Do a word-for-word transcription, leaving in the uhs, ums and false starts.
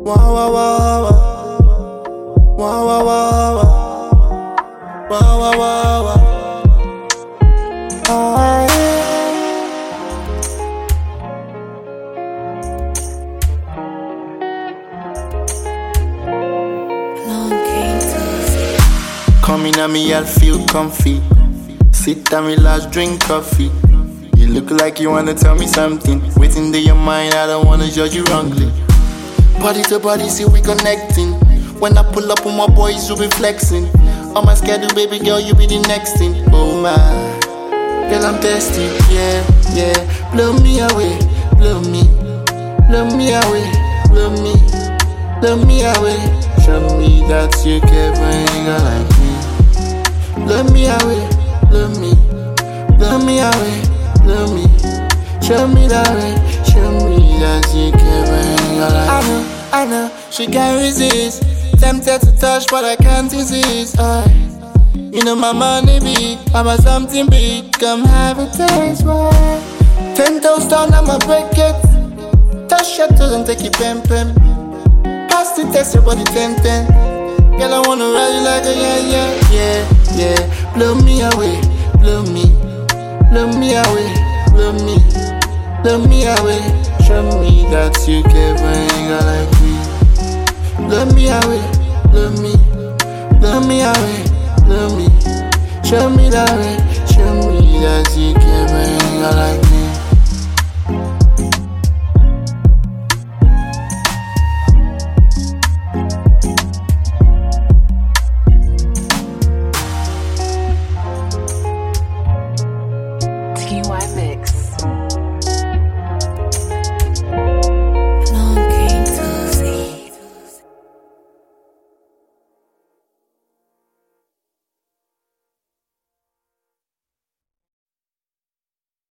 Wah wah wah wah, wah wah wah wah, wah wah wah wah. Ah, come in at me, I'll feel comfy. Sit and relax, drink coffee. You look like you wanna tell me something. Waiting in your mind, I don't wanna judge you wrongly. Body to body, see we connecting. When I pull up on my boys, you be flexing. On my schedule, baby girl, you be the next thing. Oh my, girl, I'm thirsty, yeah, yeah. Blow me away, blow me, blow me away, blow me, blow me away. Show me that you care for a nigga like me. Blow me away, blow me, blow me away, blow me. Show me that way, show me that you care for a nigga like me. I know, I know, she can't resist. Tempted to touch, but I can't resist. Uh, you know my money big, I'm a something big. Come have a taste, boy. Ten toes down, I'ma break it. Touch your toes and take it pen pen. Pass the test, your body ten ten. Girl, I wanna ride you like a yeah, yeah, yeah, yeah. Blow me away, blow me, blow me away, blow me, blow me away. Show me that you care for a nigga like me. Blow me away, blow me, blow me away, blow me. Show me that way, show me that you care for a nigga like me.